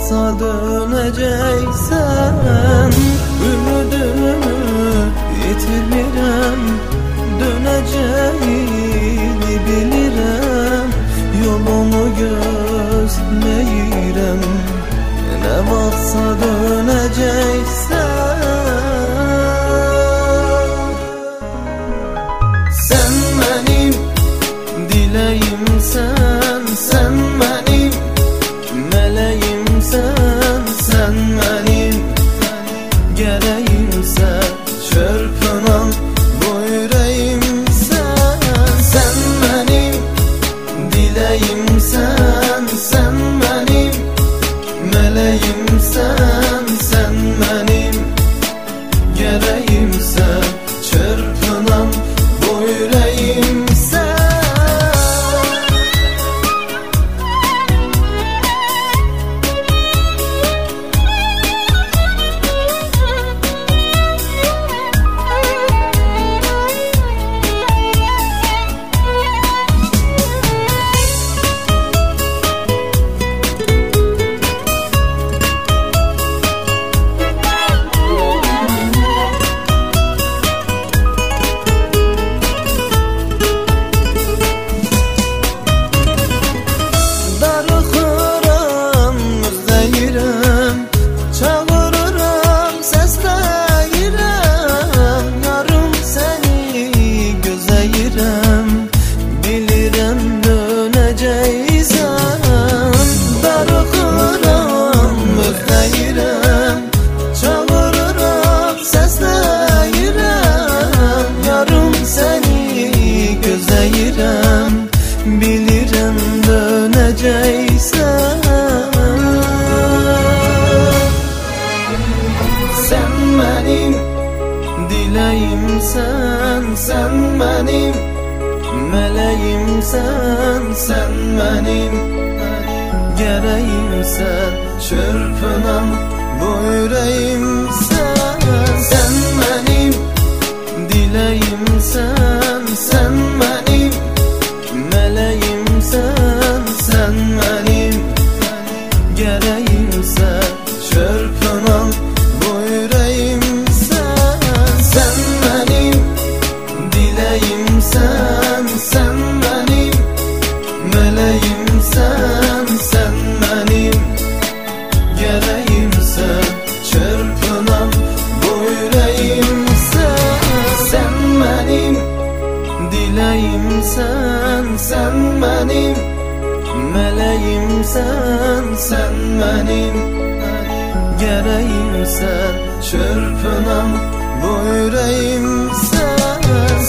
varsa döneceksen, ümidimi yitirmirəm, döneceğini bilirim. Yolumu gözleyirəm, ne varsa döneceksen. Sen benim dileğimsen, sen benim meleğimsen, sen benim gereğimsen, çırpınan bu yüreğimsen. Sen benim dileğimsen, sen benim meleğimsen, sen benim gereğimsen, çırpınan bu yüreğimsen. Bilirim döneceksen. Sen benim dileğimsen, sen benim meleğimsen, sen benim gereğimsen, çırpınan bu yüreğimsen. Sen benim dileğimsen, sen benim meleğimsen, sen benim gereğimsen, çırpınan bu yüreğimsen. Sen benim dileğimsen, sen benim meleğimsen, sen benim gereğimsen, çırpınan bu yüreğimsen. Sen benim dileğimsen, sen benim meleğimsen, sen benim gereğimsen, çırpınan bu yüreğimsen.